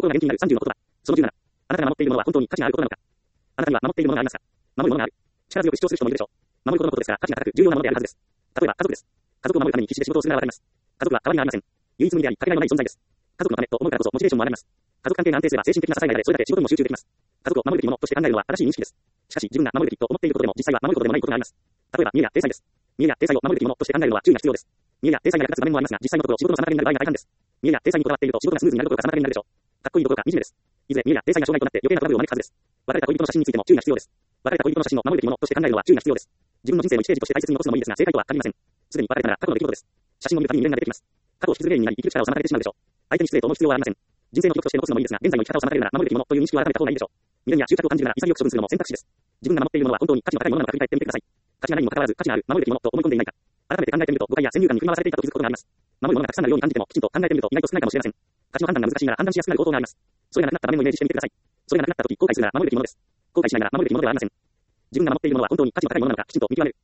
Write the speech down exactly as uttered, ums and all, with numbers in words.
心が元気になるさんじゅうの言葉。そのじゅうなな。あなたが守っているものは本当に価値があることなのか。あなたには守っているものがありますか。守るものがある。力強く主張する人もいるでしょう。守ることのことですから価値が高く重要なものであるはずです。例えば家族です。家族を守るために必死で仕事をするならわかります。家族は代わりがありません。唯一無二であり、かけがえのない存在です。家族のためと思うからこそモチベーションも上がります。家族関係が安定すれば精神的な支えが得られ、それだけ仕事にも集中できます。家族を守るべきものとして考えるのは正しい認識です。しかし自分が守るべきと思っていることでも実際は守ることでもないことがあります。例えば見栄や体裁です。見栄や体裁を守るべきものとして考えるのは注意が必要です。見栄や体裁が役立つ場面もありますが、実際のところ仕事の妨げになる場合が大半です。見栄や体裁にこだわっていると仕事がスムーズになるどころか妨げになるでしょう。かっこいいどころか惨めです。いずれ見栄や体裁が障害となって余計なトラブルを招くはずです。別れた恋人の写真についても注意が必要です。別れた恋人の写真を守るべきものとして考えるのは注意が必要です。自分の人生をいちページとして大切に残すのもいいですが、正解とは限りません。すでに別れたなら過去の出来事です。写真を見るたびに未練が出てきます。過去を引きずる原因になり生きる力を妨げてしまうでしょう。相手に失礼と思う必要はありません。人生の記録として残すのもいいですが、現在の生き方を妨げるなら守るべきものという認識を改めた方がいいでしょう。未練や執着を感じるなら潔く処分するのも選択肢です。自分が守っているものは本当に価値の高いものなのか振り返ってみてください。価値がないにもかかわらず価値がある、守るべきものと思い込んでいないか。改めて考えてみると誤解や先入観に振り回されていたと気づくことがあります。守るものがたくさんあるように感じても、きちんと考えてみると意外と少ないかもしれません。価値の判断が難しいなら判断しやすくなる行動があります。それがなくなった場面をイメージしてみてください。それがなくなった時後悔するなら守るべきものです。後悔しないなら守るべきものではありません。自分が守っているものは本当に価値の高いものなのかきちんと見極める。